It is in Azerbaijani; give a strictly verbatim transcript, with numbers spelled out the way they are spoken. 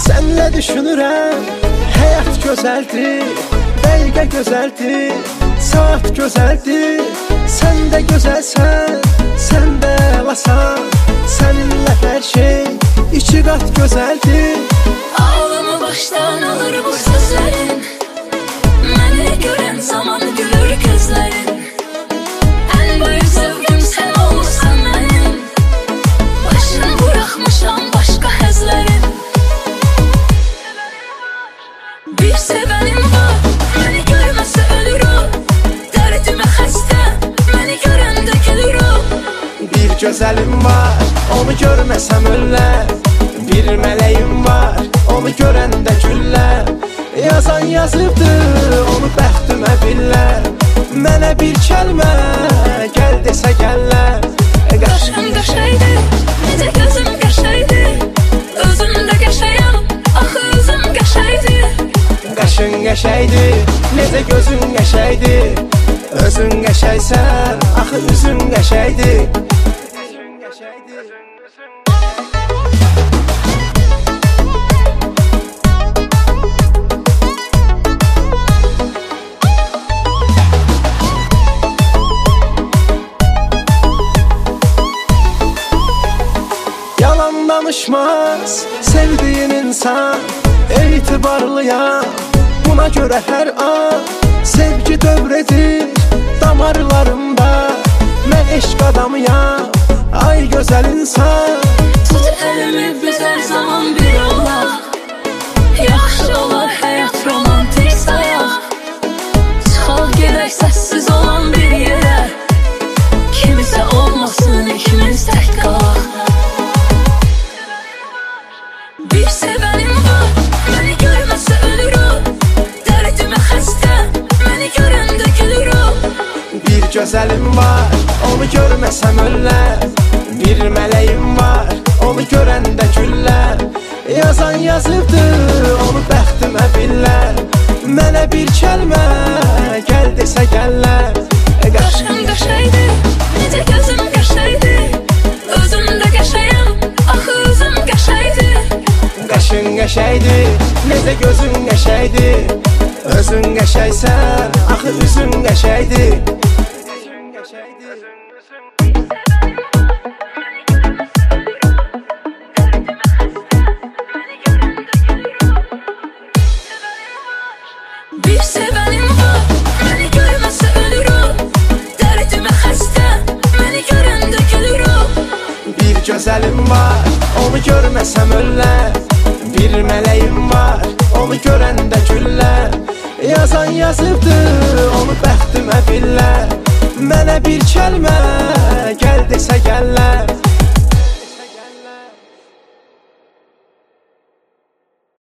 Sənlə düşünürəm, həyat gözəldir, dəqiqə gözəldir, saat gözəldir. Sən də gözəlsən, sən də əlasan, səninlə hər şey iki qat gözəldir. Ağlamı başdan alır bu sözlərin, məni görən zaman gülür gözlərin. Ən böyük zövqüm sən olursan mənim, başını buraxmışam başqa həzlərin. Bir sevənim var, məni görməsə ölürüm, dərdimə xəstə, məni görəndə gülürüm. Bir gözəlim var, onu görməsəm öllər. Bir mələyim var, onu görəndə güllər. Yazan yazıbdır, onu bəxtimə billər. Mənə bir kəlmə, gəl desə gəllər. Qaşın qəşəydir, necə gözüm qəşəydir, özüm də qəşəyəm, axı özüm qəşəydir. Qaşın qəşəydir, necə gözün qəşəydir, özün qəşəysən, axı üzün qəşəydir. Yalan danışmaz sevdiğin insan, etibarlıyam buna görə hər an. Sevgi dövredir damarlarımda, mən eşq adamıyam, ay gözəl insan. Tut əlimi biz hər zaman bir olaq, yaxşı olar həyat romantik sayaq. Çıxaq gedək səssiz olan bir yerə, kimisə olmasın ikimiz tək qalaq. Bir sevənim var, məni görməsə ölürüm, dərdimə xəstə, məni görəndə gülürüm. Bir gözəlim var, onu görməsəm öllər. Bir mələyim var, onu görəndə güllər. Yazan yazıbdır, onu bəxtimə billər. Mənə bir kəlmə, gəl desə gəllər. Qaşın qəşəydir, necə gözüm qəşəydir, özüm də qəşəyəm, axı özüm qəşəydir. Qaşın qəşəydir, necə gözün qəşəydir, özün qəşəysən, axı üzün qəşəydir. Bir sevənim var, məni görməsə ölürüm, dərdimə xəstə, məni görəndə gülürüm. Bir gözəlim var, onu görməsəm öllər. Bir mələyim var, onu görəndə güllər. Yazan yazıbdır, onu bəxtimə billər. Mənə bir kəlmə, gəl desə gəllər.